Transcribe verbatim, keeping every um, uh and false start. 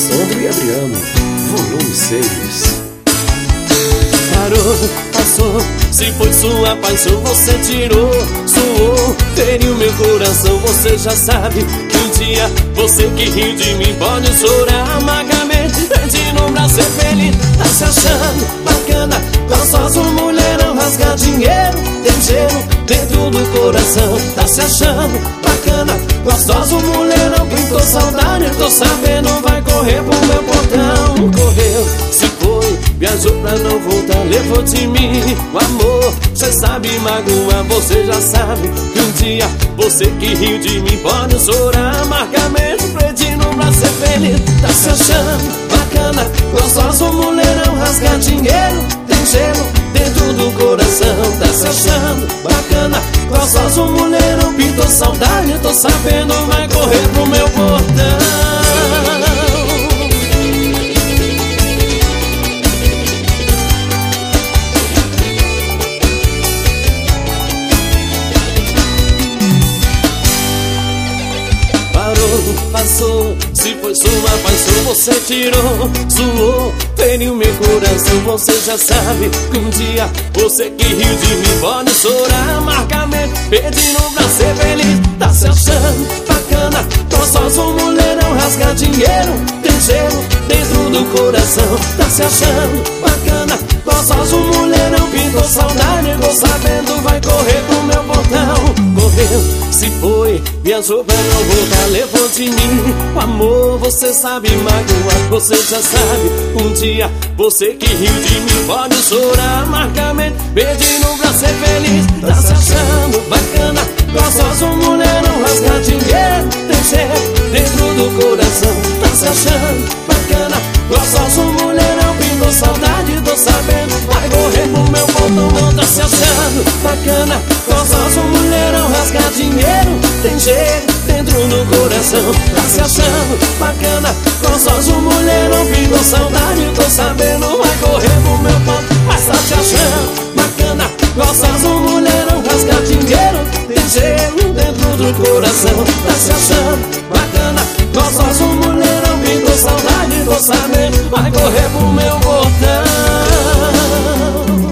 Sandro e Adriano, volume seis. Parou, passou, se foi sua paixão, você tirou, suou, feriu meu coração, você já sabe que um dia você que riu de mim pode chorar amargamente, pedindo pra ser feliz. Tá se achando bacana, gostoso, mulherão, rasgar dinheiro, tem cheiro dentro do coração. Tá se achando bacana, gostoso, mulherão, pintou saudade, tô sabendo, vai correr pro meu portão. Correu, se foi, viajou pra não voltar, levou de mim o amor, cê sabe magoar, você já sabe que um dia você que riu de mim pode chorar amargamente, pedindo pra ser feliz. Tá se achando bacana, gostoso, mulherão, rasgar dinheiro, tem gelo dentro do coração. Tá se achando bacana, gostoso, mulherão, pintou saudade, tô sabendo, vai correr pro meu portão. Passou, se foi sua paixão, você tirou, suou, feriu meu coração, você já sabe que um dia você que riu de mim pode chorar amargamente, pedindo pra ser feliz. Tá se achando bacana, gostoso, mulherão, rasgar dinheiro, tem gelo dentro do coração. Tá se achando bacana, gostoso, mulherão, pintou saudade, tô sabendo, vai correr pro meu portão. Correu, se foi, viajou pra não voltar, levou de mim o amor, você sabe magoar, você já sabe, um dia você que riu de mim pode chorar amargamente, pedindo pra ser feliz. Tá se achando bacana, gostoso, mulherão, rasgar dinheiro, tem cheiro dentro do coração. Tá se achando bacana, gostoso, mulherão, pintou saudade, tô sabendo, vai correr pro meu portão. Tá se achando bacana, gostoso, mulherão, rasgar dinheiro, tem cheiro dentro do coração. Tá se achando bacana, gostoso, mulherão, pintou saudade, tô sabendo, vai correr pro meu ponto. Mas tá se achando bacana, gostoso, mulherão, rasgar dinheiro, tem gelo dentro do coração. Tá se achando bacana, gostoso, mulherão, pintou saudade, tô sabendo, vai correr pro meu ponto.